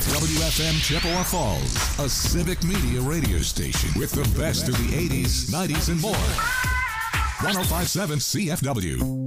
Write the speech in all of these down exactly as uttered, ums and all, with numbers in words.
F W F M Chippewa Falls, a civic media radio station with the best of the eighties, nineties, and more. one oh five point seven C F W.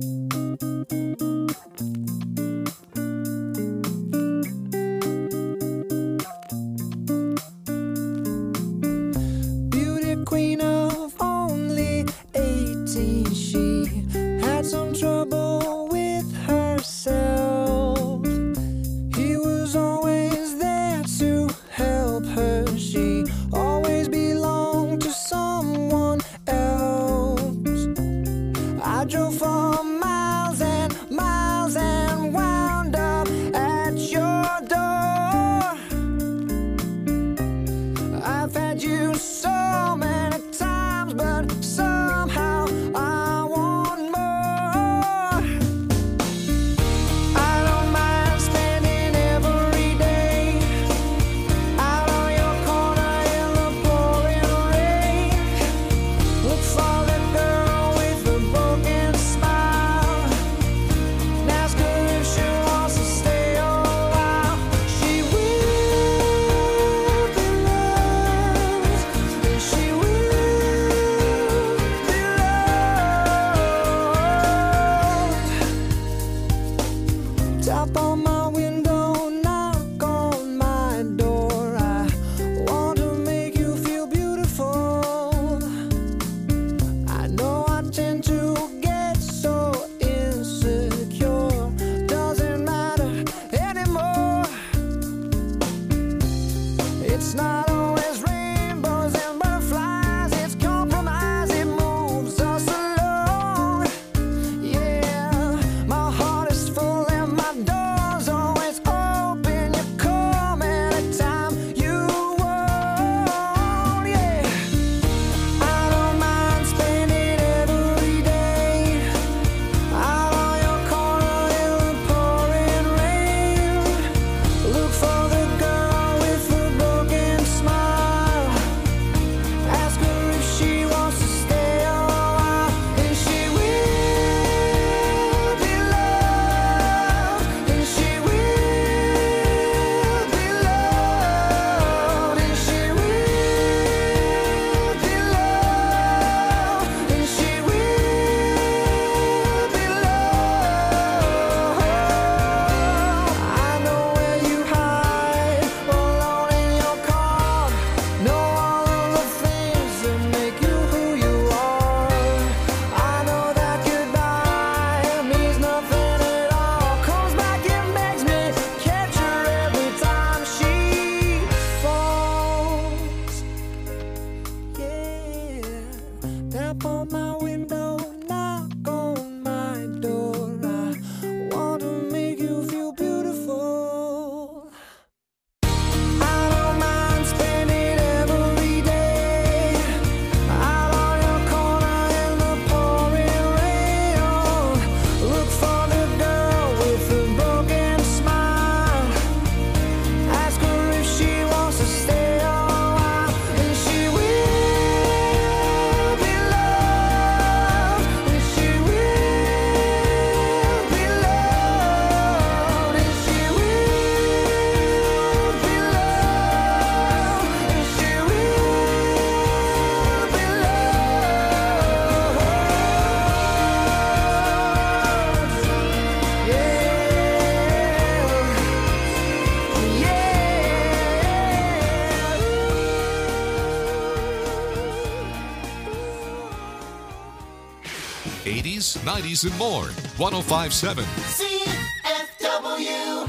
eighties, nineties, and more. one oh five point seven C F W.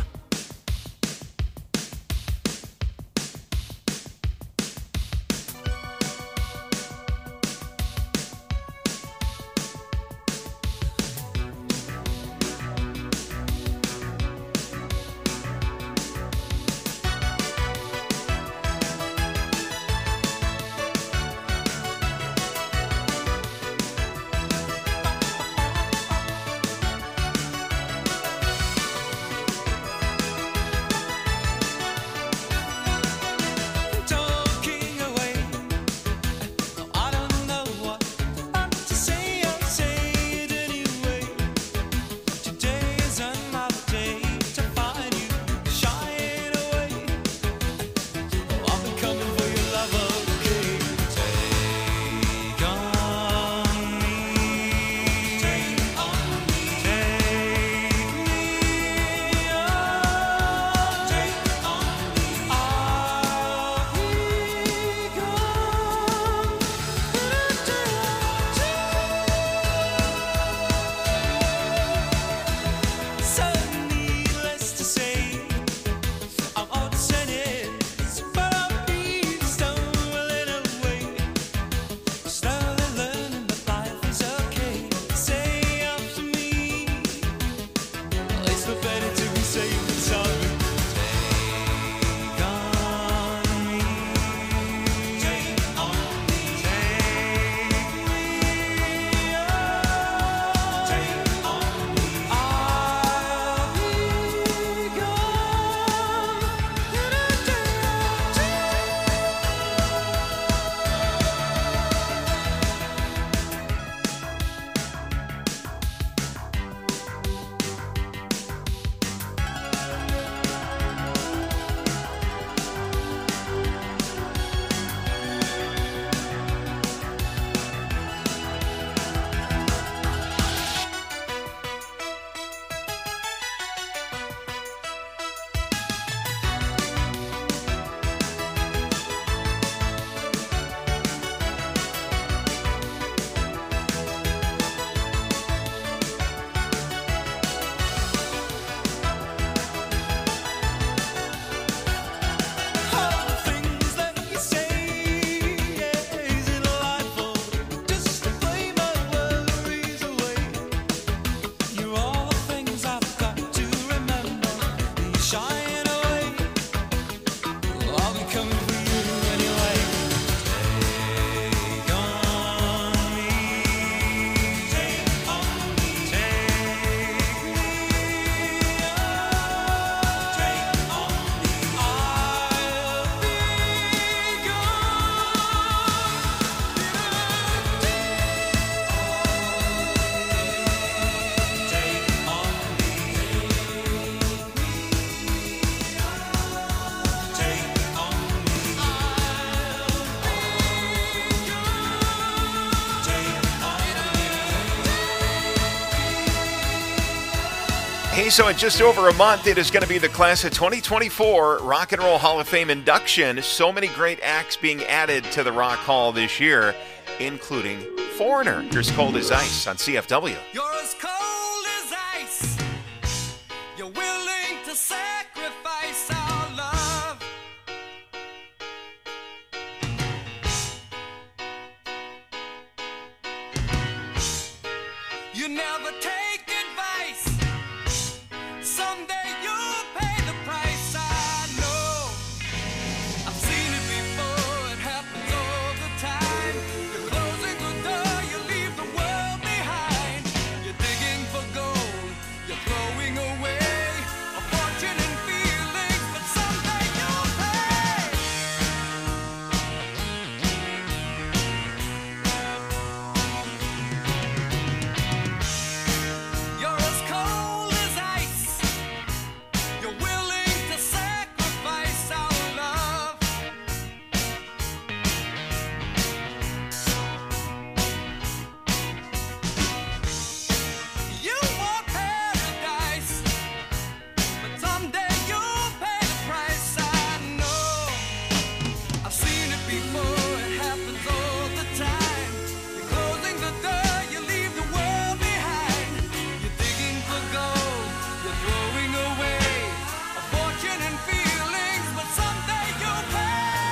Hey, so in just over a month, it is going to be the class of twenty twenty-four Rock and Roll Hall of Fame induction. So many great acts being added to the Rock Hall this year, including Foreigner. Here's Cold as Ice on C F W. You're as cold as ice. You're willing to sacrifice our love. You never take advice. Someday you'll pay the price. I know. I've seen it before. It happens all the time. You're closing the door. You leave the world behind. You're digging for gold. You're throwing away a fortune and feelings, but someday you'll pay. You're as cold as ice. You're willing to sacrifice our love. You want paradise, but someday you'll pay the price. I know. I've seen it before. It happens all the time. You're closing the door. You leave the world behind. You're digging for gold. You're throwing away a fortune and feelings, but someday you'll pay.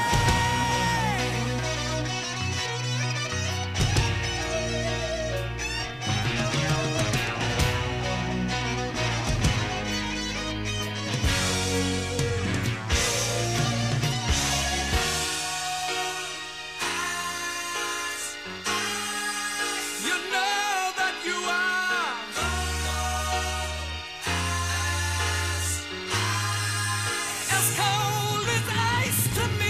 You know that you are as cold as ice to me.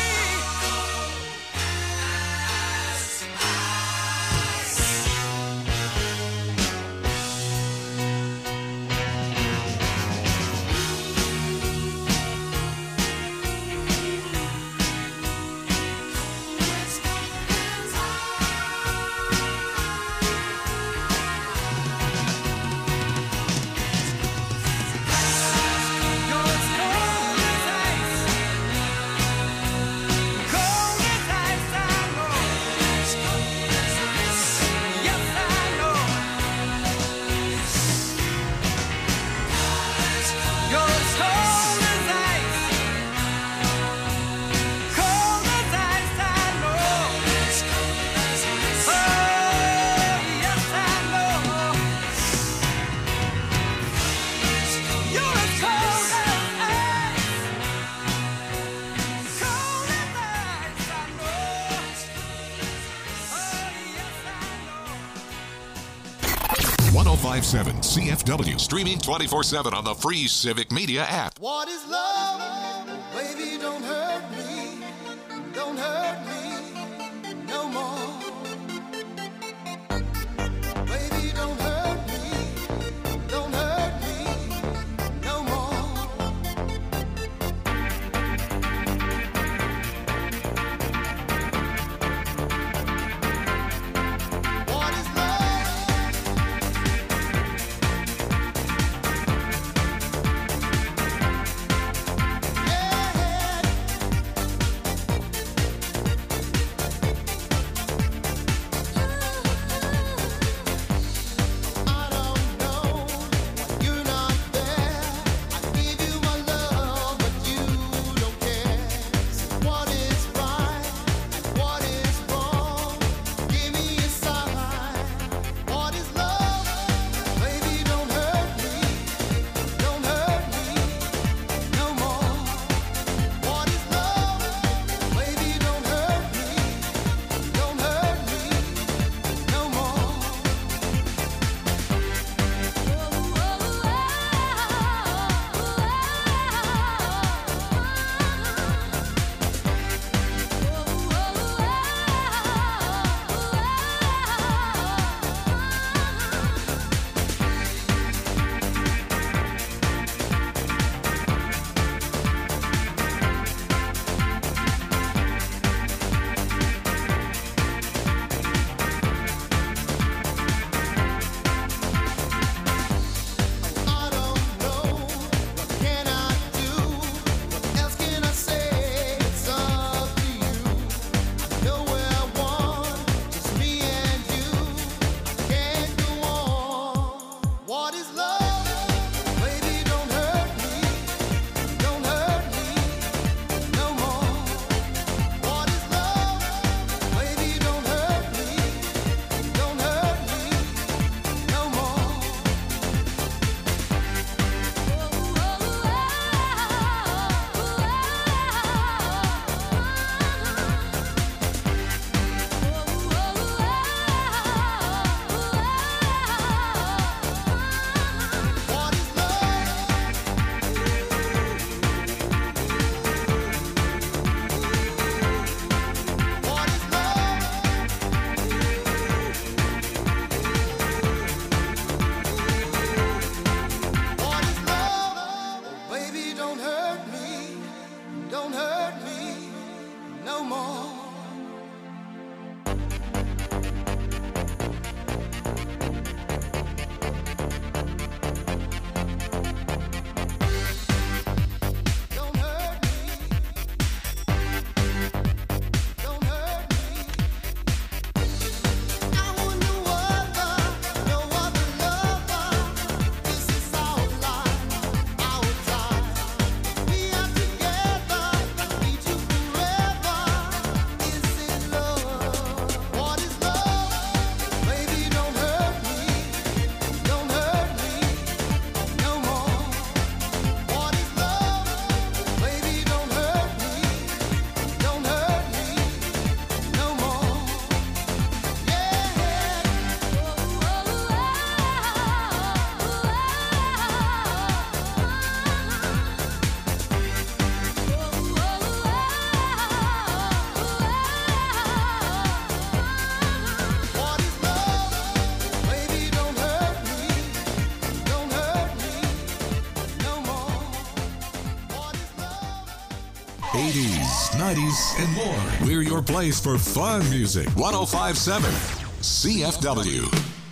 You're as cold as ice. Cold as ice, I know. Yes, I know. You're as cold as ice. Cold as ice, I know. Oh, yes, I know. You're as cold as ice. Cold as ice, I know. Oh, yes, I know. one oh five point seven C F W. Streaming twenty-four seven on the free Civic Media app. What is love? Baby, don't hurt me. Don't hurt me no more. Baby, don't hurt me. Don't hurt me no more. What is love? Yeah. eighties, nineties, and more. We're your place for fun music. one oh five point seven C F W.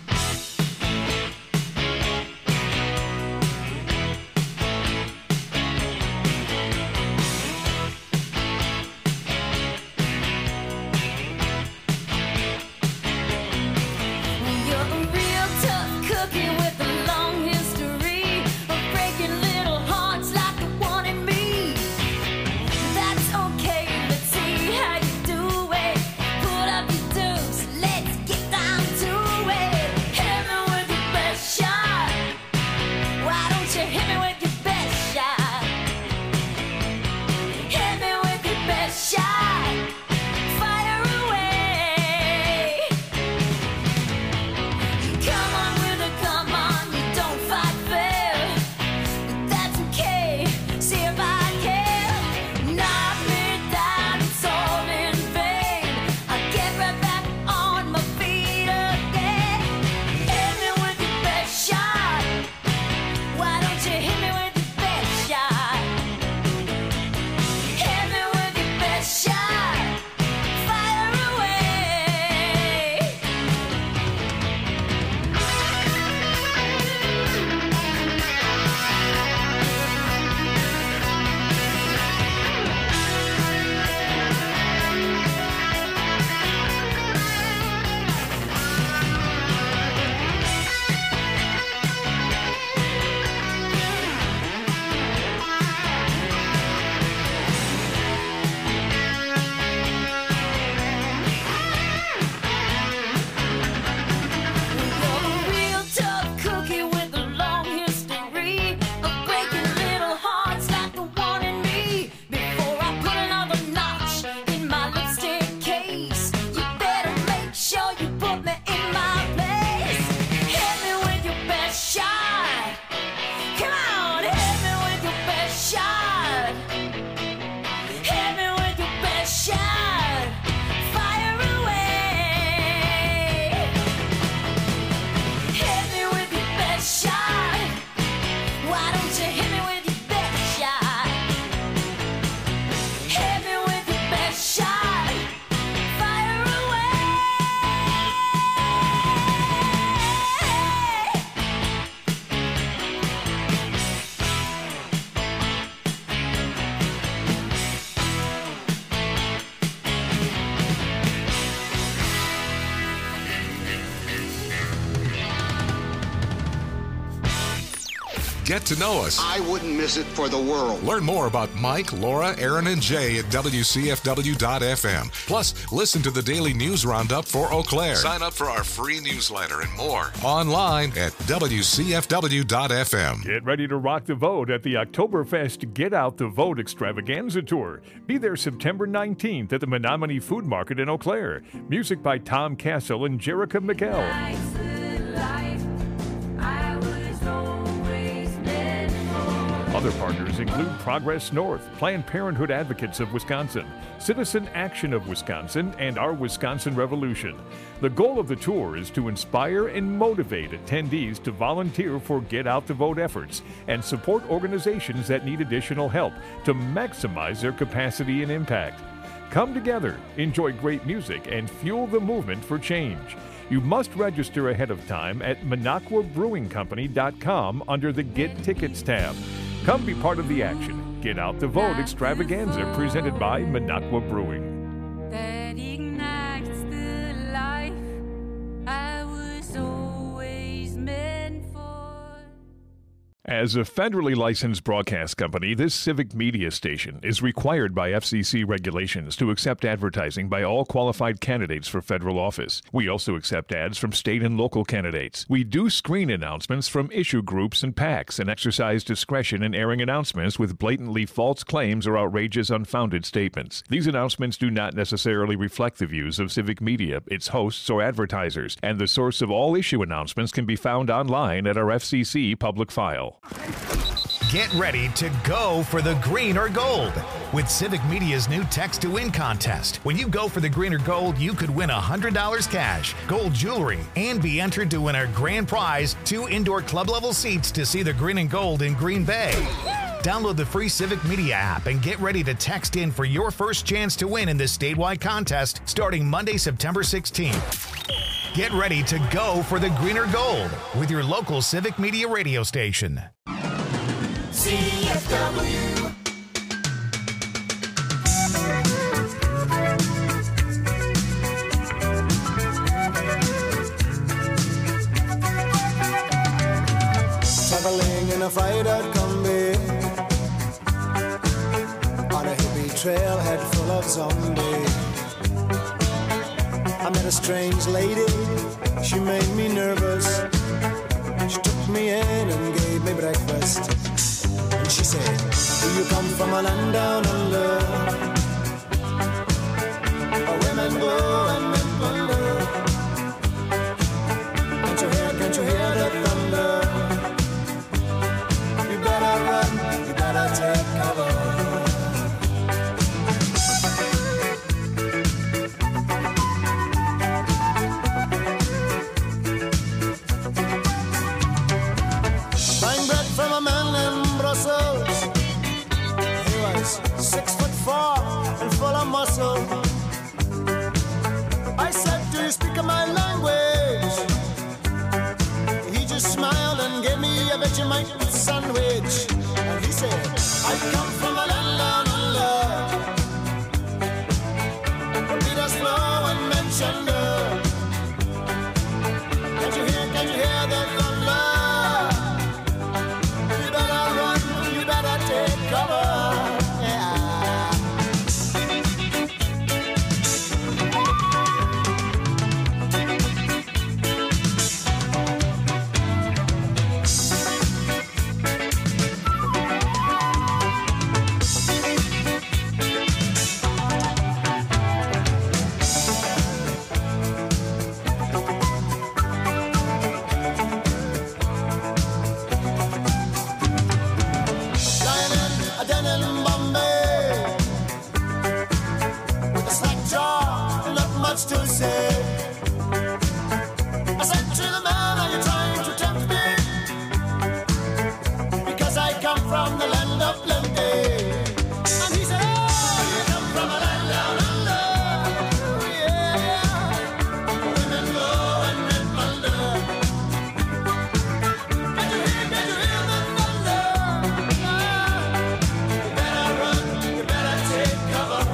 Get to know us. I wouldn't miss it for the world. Learn more about Mike, Laura, Aaron, and Jay at W C F W dot F M. Plus, listen to the daily news roundup for Eau Claire. Sign up for our free newsletter and more online at W C F W dot F M. Get ready to rock the vote at the Oktoberfest Get Out the Vote Extravaganza Tour. Be there September nineteenth at the Menominee Food Market in Eau Claire. Music by Tom Castle and Jerica McGill. Other partners include Progress North, Planned Parenthood Advocates of Wisconsin, Citizen Action of Wisconsin, and Our Wisconsin Revolution. The goal of the tour is to inspire and motivate attendees to volunteer for Get Out the Vote efforts and support organizations that need additional help to maximize their capacity and impact. Come together, enjoy great music, and fuel the movement for change. You must register ahead of time at Minocqua Brewing Company dot com under the Get Tickets tab. Come be part of the action. Get Out the Vote Extravaganza presented by Minocqua Brewing. That ignites the life I was always meant for. As a federally licensed broadcast company, this civic media station is required by F C C regulations to accept advertising by all qualified candidates for federal office. We also accept ads from state and local candidates. We do screen announcements from issue groups and PACs and exercise discretion in airing announcements with blatantly false claims or outrageous, unfounded statements. These announcements do not necessarily reflect the views of civic media, its hosts, or advertisers, and the source of all issue announcements can be found online at our F C C public file. Get ready to go for the green or gold with Civic Media's new Text to Win contest. When you go for the green or gold, you could win one hundred dollars cash, gold jewelry, and be entered to win our grand prize, two indoor club-level seats to see the green and gold in Green Bay. Download the free Civic Media app and get ready to text in for your first chance to win in this statewide contest starting Monday, September sixteenth. Get ready to go for the green or gold with your local Civic Media radio station. C F W. Traveling in a fried-out Kombi on a hippie trailhead full of zombies. I met a strange lady, she made me nervous. She took me in and gave me breakfast. And she said, do you come from a land down under? Where women go and men wonder. Can't you hear, can't you hear the thunder? You better run, you better take cover. Six foot four and full of muscle. I said, do you speak my language? He just smiled and gave me a Vegemite sandwich. And he said, I come from a land down under, where Peter's flow and men chunder. Can't you hear, can't you hear the thunder? You better run, you better take cover. To say, I said to the man, are you trying to tempt me? Because I come from the land of plenty. And he said, oh, you come from a land down under. Yeah, women go and men wonder. Can you hear, can you hear the thunder? You better run, you better take cover.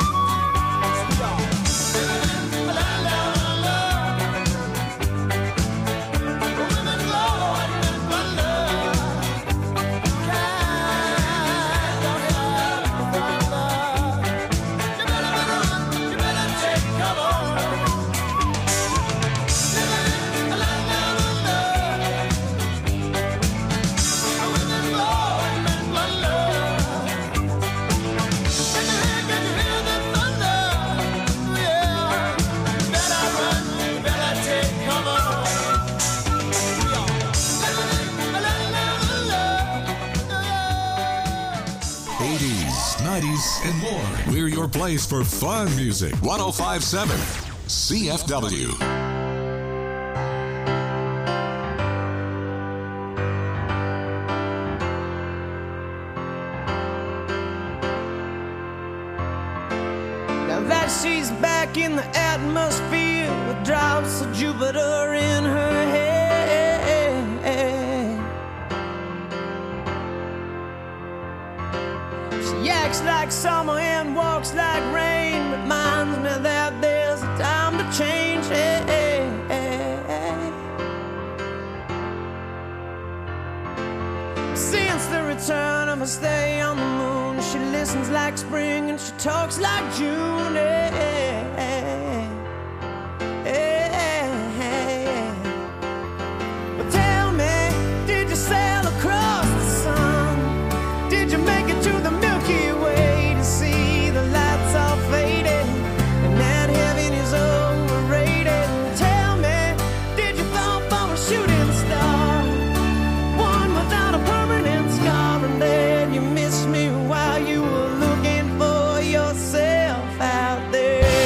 And more. We're your place for fun music. one oh five point seven C F W. Now that she's back in the atmosphere with drops of Jupiter in her head. She acts like summer and walks like rain. Reminds me that there's a time to change. Hey, hey, hey. Since the return of her stay on the moon, she listens like spring and she talks like June. Hey, hey, hey, hey. But tell me, did you sail across the sun? Did you make it to the Milky Way to see the lights all faded and that heaven is overrated? Tell me, did you fall for a shooting star, one without a permanent scar, and then you missed me while you were looking for yourself out there?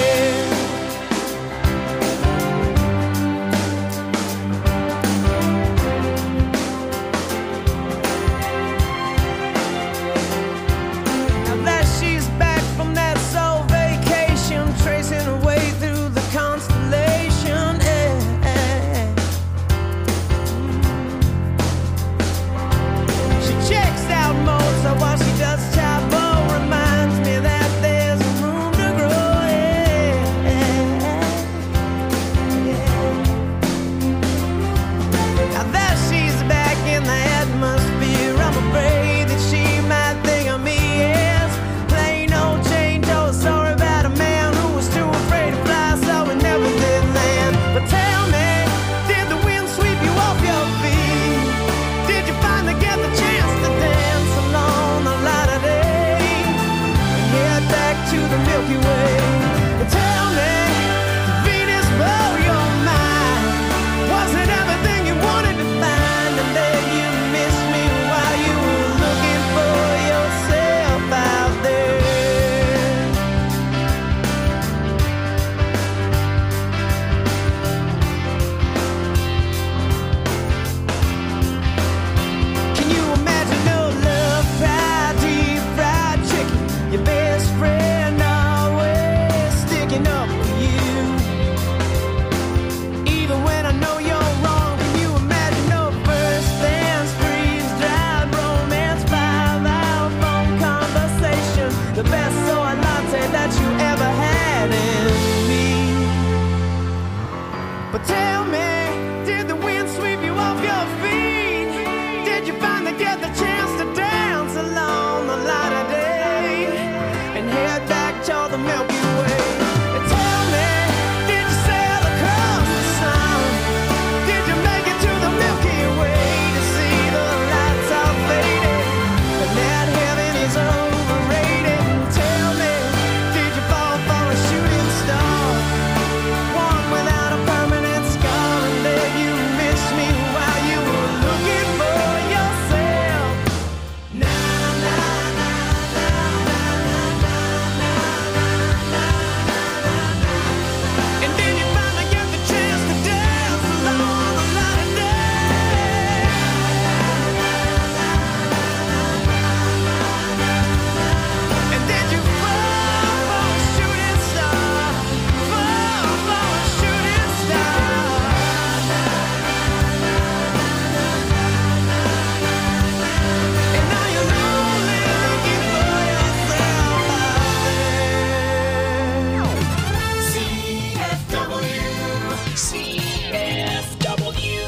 But tell me, did the wind sweep you off your feet? Did you finally get the chance to dance along the light of day and head back toward the Milky Way? And tell me, did you sail across the sun? Did you make it to the Milky Way to see the lights all faded and that heaven is overrated? Tell me, did you fall for a shooting star? One without a permanent scar, and then you missed me while you were looking for yourself. Na na na na na na na na na. And then you finally get the chance to dance along the light of day. And then you fall for a shooting star, fall for a shooting star. And now you're only looking for yourself out there. C F W, C F W.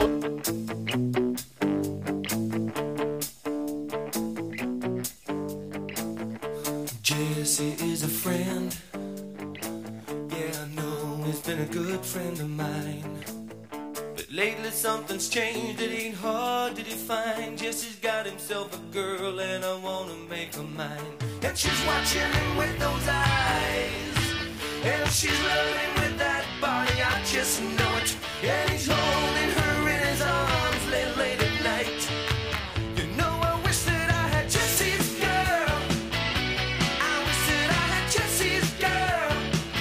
Jesse is a friend. Yeah, I know he's been a good friend of mine. But lately something's changed, it ain't hard to define. Jesse's got himself a girl and I wanna make her mine. And she's watching him with those eyes, and she's loving with that body, I just know it. And he's holding her in his arms late, late at night. You know I wish that I had Jesse's girl. I wish that I had Jesse's girl.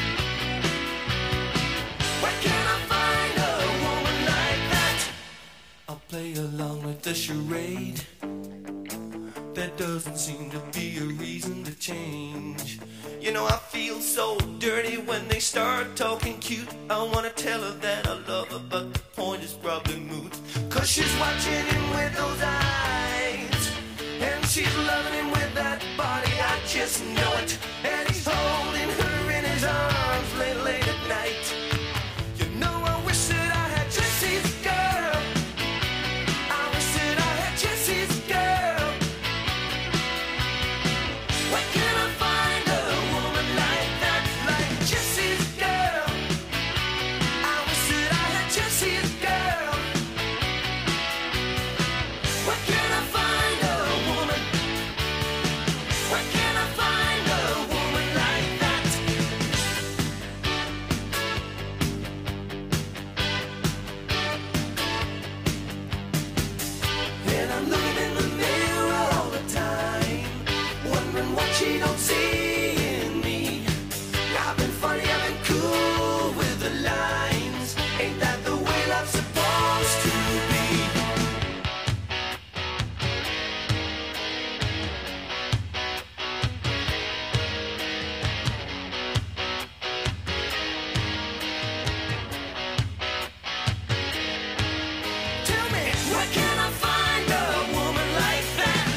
Where can I find a woman like that? I'll play along with the charade. There doesn't seem to be a reason to change. You know I feel so dirty when they start talking cute. I wanna tell her that I love her, but the point is probably moot. Cause she's watching him with those eyes, and she's loving him with that body, I just know it. And he's holding her in his arms late, late at night. You know I wish that I had Jesse's girl. I wish that I had Jesse's girl. Where can I find a woman like that, like Jesse's girl? I wish that I had Jesse's girl. Where can I find a woman? Where can I find a woman like that? And I'm looking in the mirror all the time, wondering what she don't see in me. I've been funny, I've been cool with the lines. Ain't that the way love's supposed to be? Tell me, where can I find a woman like that?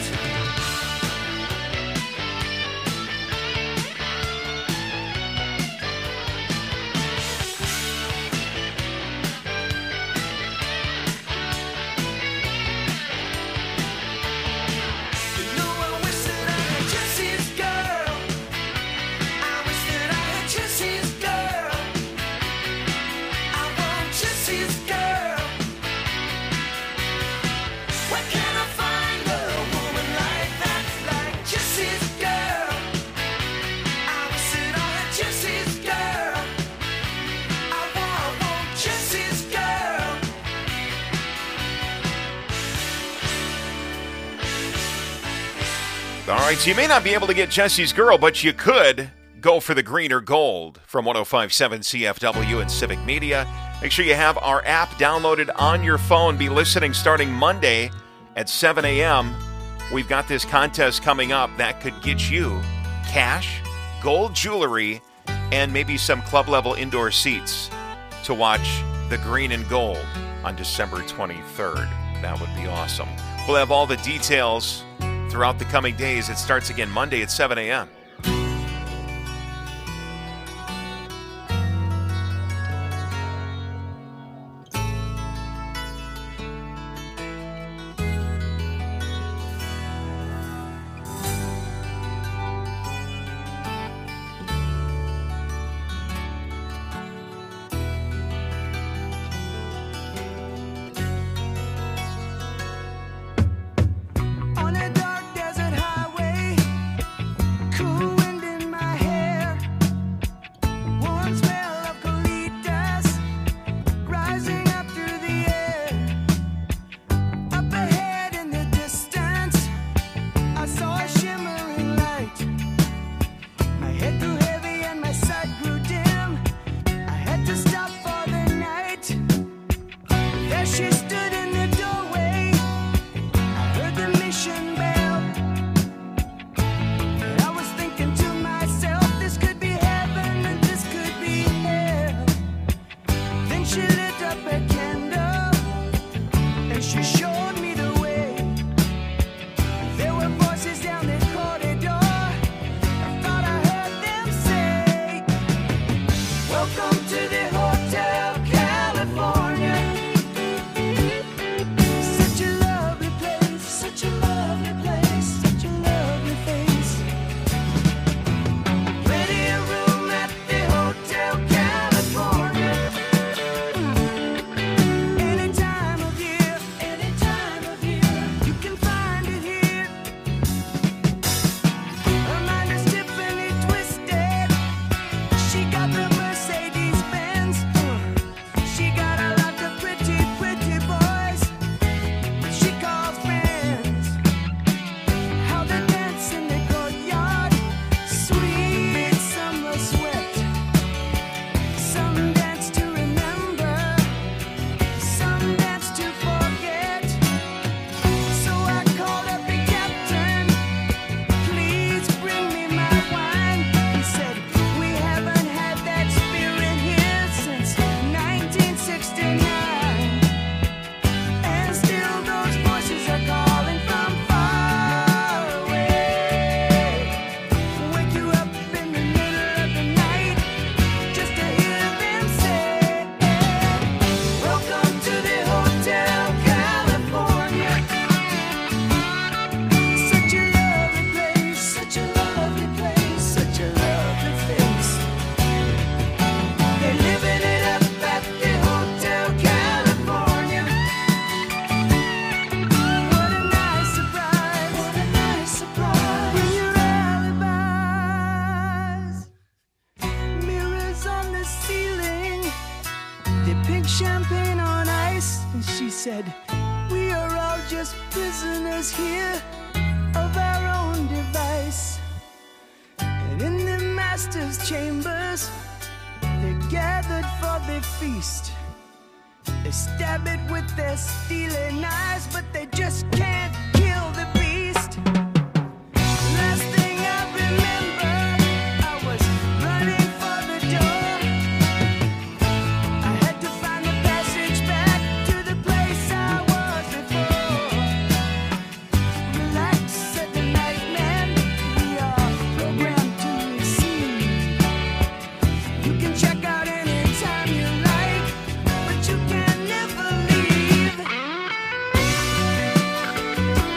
You know I wish that I had Jesse's girl. I wish that I had Jesse's girl. I want Jesse's girl. Where can I find a woman like that, like Jesse's girl? I wish that I had Jesse's girl. I want, I want Jesse's girl. All right, so you may not be able to get Jesse's girl, but you could go for the green or gold from one oh five point seven C F W and Civic Media. Make sure you have our app downloaded on your phone. Be listening starting Monday at seven a.m. We've got this contest coming up that could get you cash, gold jewelry, and maybe some club-level indoor seats to watch the green and gold on December twenty-third. That would be awesome. We'll have all the details throughout the coming days. It starts again Monday at seven a.m. up a candle and she showed me the way. There were voices down the corridor. I thought I heard them say, welcome to the Hotel California. Such a lovely place, such a lovely place, such a lovely face. Plenty of room at the Hotel California. Any time of year, any time of year, you can find it here. Her mind is Tiffany twisted. She got the Mercedes Benz. She got a lot of pretty, pretty boys she calls friends. How they dance in the courtyard, sweet summer sweat. Some dance to remember, some dance to forget. So I called up the captain, please bring me my wine. He said, we haven't had that spirit here since nineteen sixty-nine. And still those voices are calling from far away. Wake you up in the middle of the night just to hear them say, welcome to the Hotel California. Such a lovely place, such a lovely place, such a lovely face. They're living it up at the Hotel California. What a nice surprise, what a nice surprise. Bring your alibis. Mirrors on the ceiling, they pink champagne on ice. And she said, we are all just prisoners here of our own device. And in the master's chambers, they're gathered for the feast. They stab it with their steely knives, but they just can't kill the beast. Last thing I remember, I was running for the door. I had to find the passage back to the place I was before. Relax, said the nightman, we are programmed to receive. You can check out anytime you like, but you can never leave.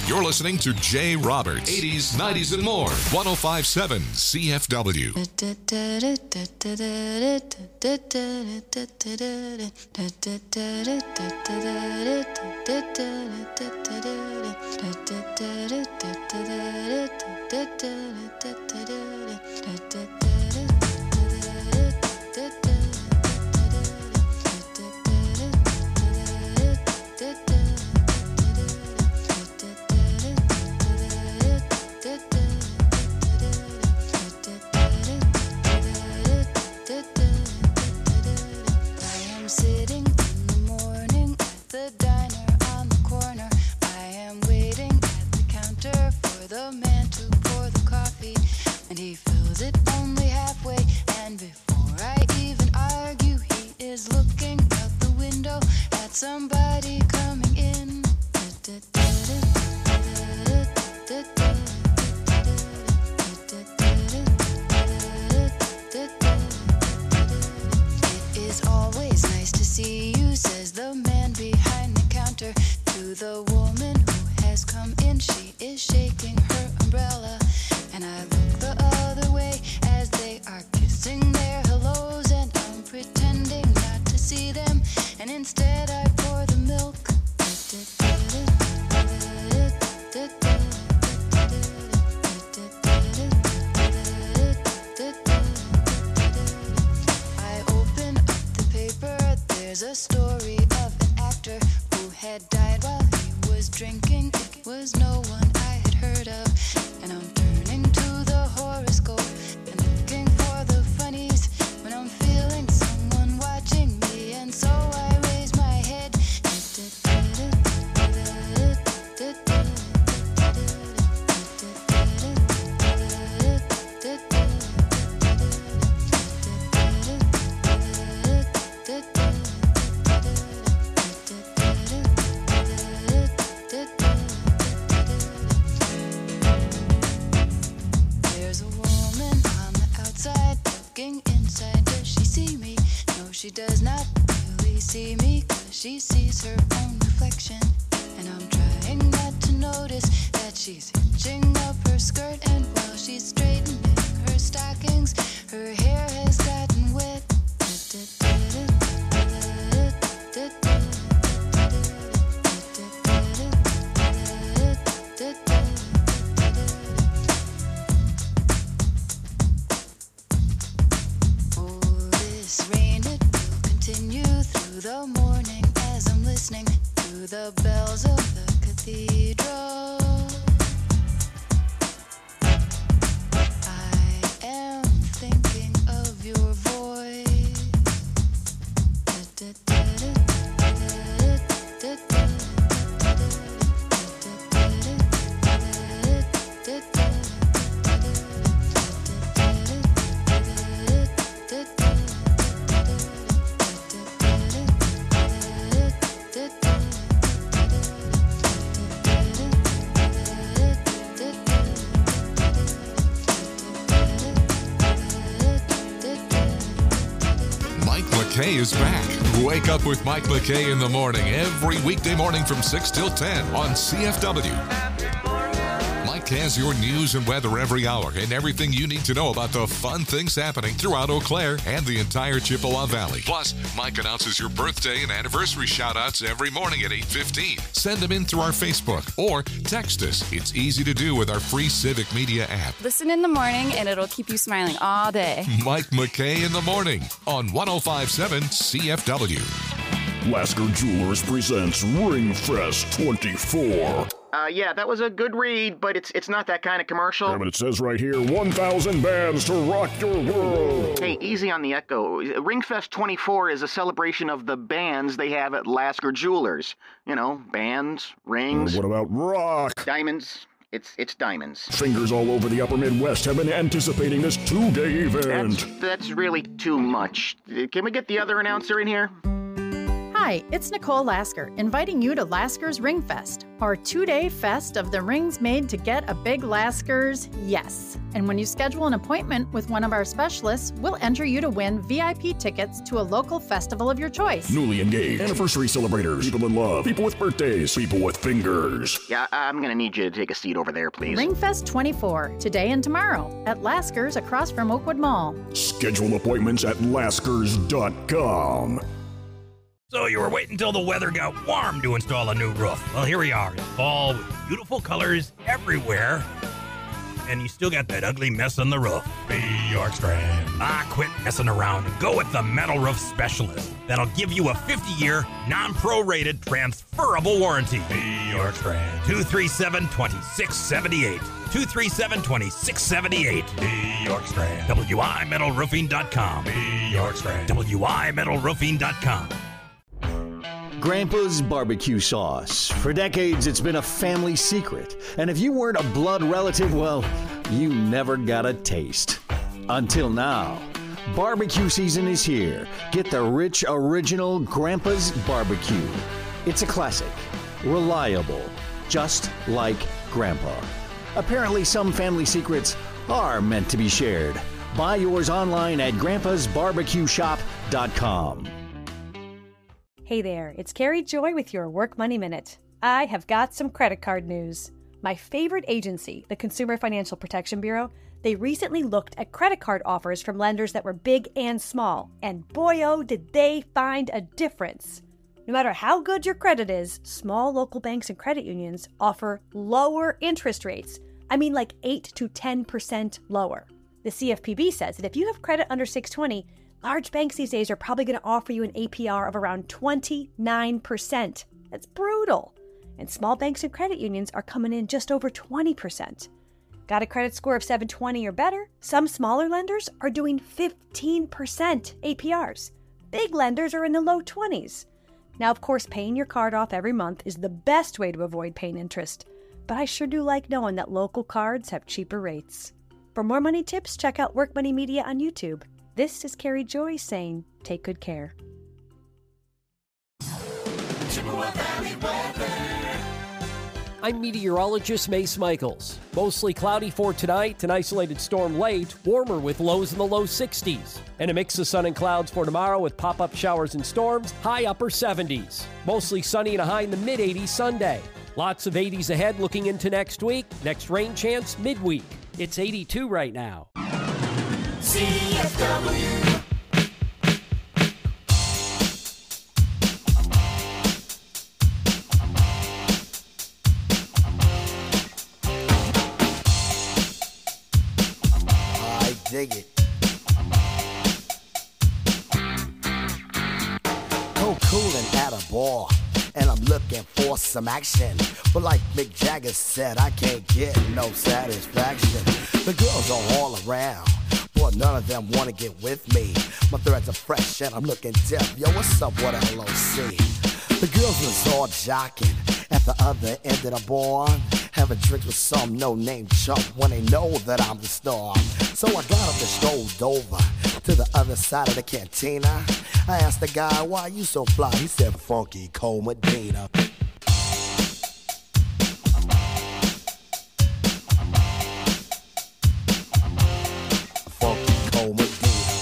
You're listening to Jay Roberts, eighties, nineties, and more. one oh five point seven C F W. Sitting in the morning at the diner on the corner. I am waiting at the counter for the man to pour the coffee, and he fills it only halfway. And before I even argue, he is looking out the window at somebody coming in. It is always nice to see you, says the man behind the counter to the woman who has come in. She is shaking her umbrella, and I look the other way as they are kissing their hellos, and I'm pretending not to see them, and instead I pour the milk. I open up the paper, there's a story of an actor who had died while he was drinking. It was no one I had heard of, and I'm turning to the horoscope and looking for the funnies when I'm feeling someone watching me, and so I raise my head. There's a woman on the outside looking inside. Does she see me? No, she does not really see me, 'cause she sees her own reflection. And I'm trying not to notice that she's hitching up her skirt, and while she's straightening her stockings, her hair has gotten wet. Oh, this rain, it will continue through the morning as I'm listening to the bells of the cathedral. I am thinking of your voice. Mike McKay is back. Wake up with Mike McKay in the morning every weekday morning from six till ten on C F W. Mike has your news and weather every hour and everything you need to know about the fun things happening throughout Eau Claire and the entire Chippewa Valley. Plus, Mike announces your birthday and anniversary shout-outs every morning at eight fifteen. Send them in through our Facebook or text us. It's easy to do with our free Civic Media app. Listen in the morning and it'll keep you smiling all day. Mike McKay in the morning on one oh five point seven C F W. Lasker Jewelers presents Ring Fest twenty-four. Uh, yeah, that was a good read, but it's it's not that kind of commercial. Yeah, but it says right here, one thousand bands to rock your world. Hey, easy on the echo. Ringfest twenty-four is a celebration of the bands they have at Lasker Jewelers. You know, bands, rings. Uh, what about rock? Diamonds. It's it's diamonds. Fingers all over the upper Midwest have been anticipating this two-day event. That's, that's really too much. Can we get the other announcer in here? Hi, it's Nicole Lasker, inviting you to Lasker's Ring Fest, our two-day fest of the rings made to get a big Lasker's yes. And when you schedule an appointment with one of our specialists, we'll enter you to win V I P tickets to a local festival of your choice. Newly engaged, anniversary celebrators, people in love, people with birthdays, people with fingers. Yeah, I'm going to need you to take a seat over there, please. Ringfest twenty-four, today and tomorrow, at Lasker's across from Oakwood Mall. Schedule appointments at laskers dot com. So you were waiting until the weather got warm to install a new roof. Well, here we are in fall with beautiful colors everywhere. And you still got that ugly mess on the roof. Be York Strand. Ah, quit messing around and go with the Metal Roof Specialist. That'll give you a fifty-year, non-prorated, transferable warranty. Be York Strand. two three seven, two six seven eight. two three seven, two six seven eight. Be York Strand. W I metal roofing dot com. Be York Strand. W I metal roofing dot com. Grandpa's barbecue sauce. For decades, it's been a family secret. And if you weren't a blood relative, well, you never got a taste. Until now. Barbecue season is here. Get the rich, original Grandpa's barbecue. It's a classic. Reliable. Just like Grandpa. Apparently, some family secrets are meant to be shared. Buy yours online at grandpas barbecue shop dot com. Hey there, it's Carrie Joy with your Work Money Minute. I have got some credit card news. My favorite agency, the Consumer Financial Protection Bureau, they recently looked at credit card offers from lenders that were big and small, and boy oh did they find a difference. No matter how good your credit is, small local banks and credit unions offer lower interest rates. I mean like eight to ten percent lower. The C F P B says that if you have credit under six twenty, large banks these days are probably going to offer you an A P R of around twenty-nine percent. That's brutal. And small banks and credit unions are coming in just over twenty percent. Got a credit score of seven twenty or better? Some smaller lenders are doing fifteen percent A P Rs. Big lenders are in the low twenties. Now, of course, paying your card off every month is the best way to avoid paying interest. But I sure do like knowing that local cards have cheaper rates. For more money tips, check out Work Money Media on YouTube. This is Carrie Joy saying, take good care. I'm meteorologist Mace Michaels. Mostly cloudy for tonight, an isolated storm late, warmer with lows in the low sixties. And a mix of sun and clouds for tomorrow with pop-up showers and storms, high upper seventies. Mostly sunny and a high in the mid-eighties Sunday. Lots of eighties ahead looking into next week. Next rain chance midweek. It's eighty-two right now. C F W. I dig it. So cool and at a bar, and I'm looking for some action. But like Mick Jagger said, I can't get no satisfaction. The girls are all around, but none of them wanna get with me. My threads are fresh and I'm looking deaf. Yo, what's up with L O C? The girls was all jocking at the other end of the bar, having drinks with some no-name chump when they know that I'm the star. So I got up and strolled over to the other side of the cantina. I asked the guy, why you so fly? He said, Funky Cole Medina. Funky Cole Medina.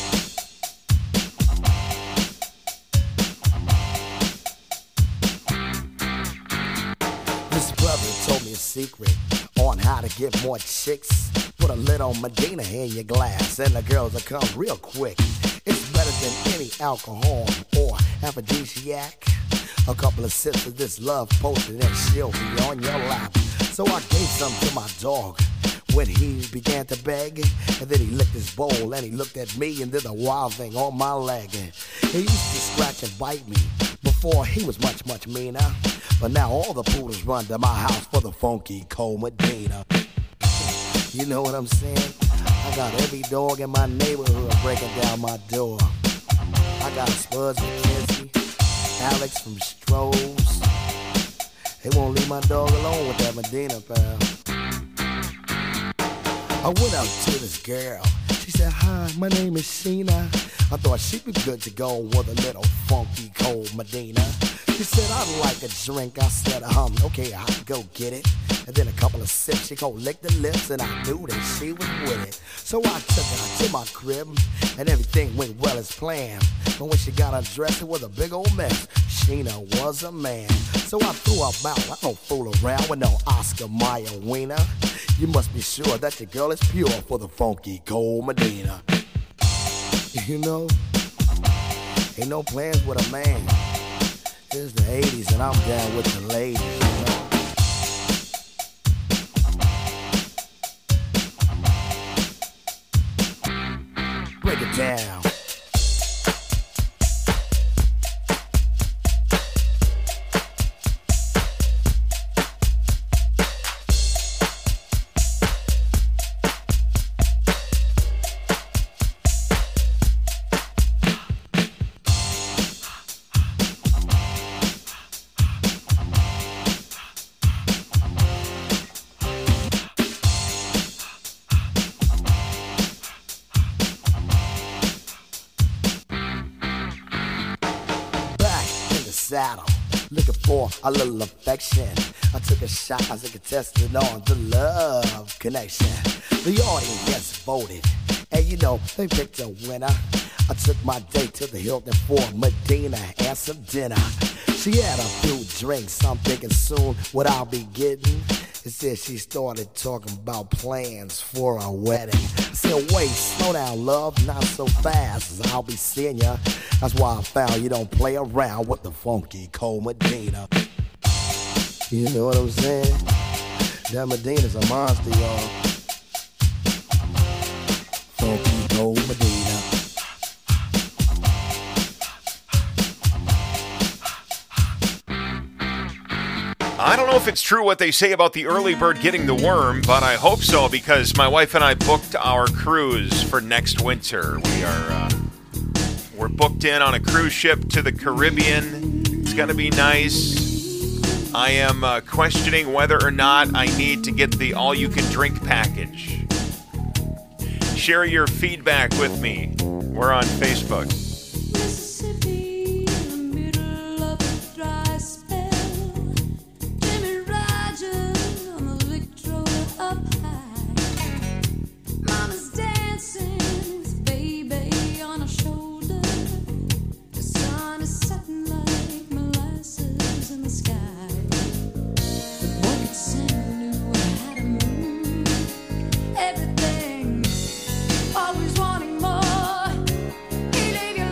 This brother told me a secret on how to get more chicks. Put a little Medina in your glass and the girls will come real quick. It's better than any alcohol or aphrodisiac. A couple of sips of this love potion and she'll be on your lap. So I gave some to my dog when he began to beg. And then he licked his bowl and he looked at me and did a wild thing on my leg. He used to scratch and bite me before he was much, much meaner. But now all the poodles run to my house for the Funky Cole Medina. You know what I'm saying? I got every dog in my neighborhood breaking down my door. I got Spuds McKenzie, Alex from Strohs. They won't leave my dog alone with that Medina, pal. I went out to this girl. She She said, hi, my name is Sheena. I thought she'd be good to go with a little funky cold Medina. She said, I'd like a drink. I said, um, okay, I'll go get it. And then a couple of sips, she go lick the lips, and I knew that she was with it. So I took her to my crib, and everything went well as planned. But when she got undressed, it was a big old mess. Sheena was a man. So I threw her out. I don't fool around with no Oscar Mayer wiener. You must be sure that your girl is pure for the funky cold Medina. You know, ain't no plans with a man. It's the eighties and I'm down with the ladies, you know. Break it down. Saddle, looking for a little affection. I took a shot as a contestant on the love connection. The audience voted, and you know they picked a winner. I took my date to the Hilton for Medina and some dinner. She had a few drinks, I'm thinking soon what I'll be getting. It said she started talking about plans for a wedding. I said, wait, slow down, love, not so fast, I'll be seeing ya. That's why I found you don't play around with the funky cold Medina. You know what I'm saying? That Medina's a monster, y'all. Funky cold Medina. I don't know if it's true what they say about the early bird getting the worm, but I hope so because my wife and I booked our cruise for next winter. We are uh, we're booked in on a cruise ship to the Caribbean. It's going to be nice. I am uh, questioning whether or not I need to get the all-you-can-drink package. Share your feedback with me. We're on Facebook. Everything, always wanting more. He leave you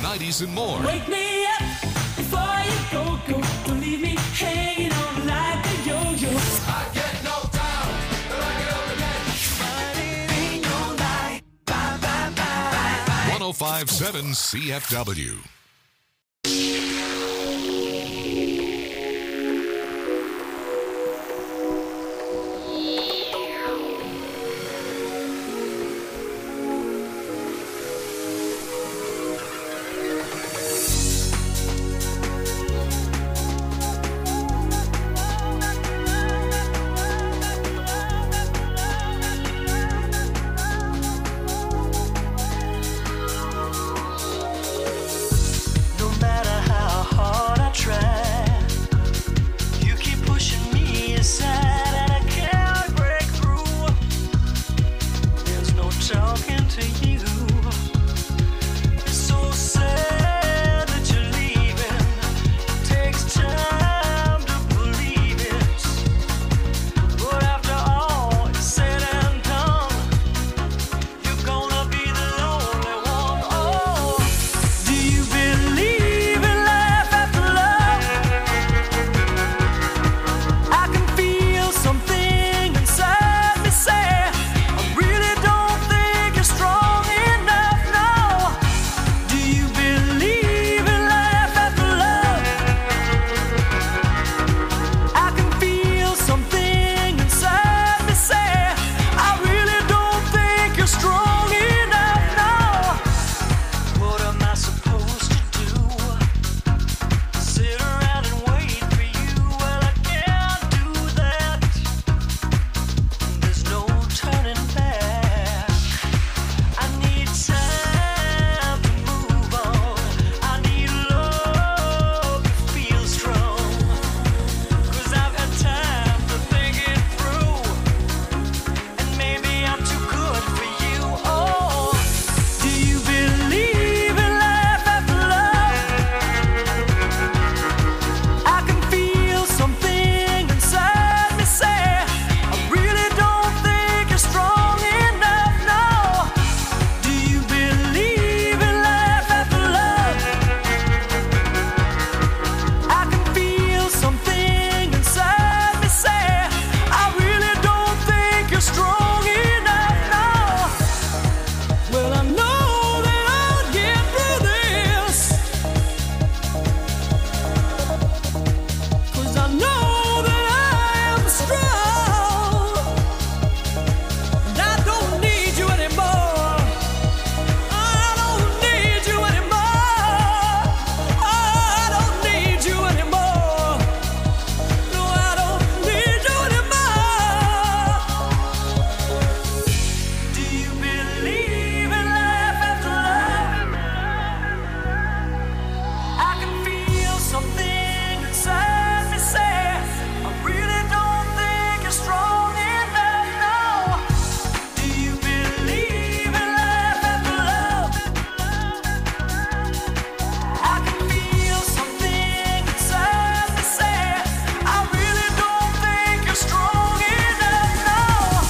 nineties, and more. Wake me up before you go, go. Don't leave me hanging on like a yo-yo. I get knocked down, but I get up again. But it ain't no lie. Bye, bye, bye, bye, bye. one oh five point seven C F W.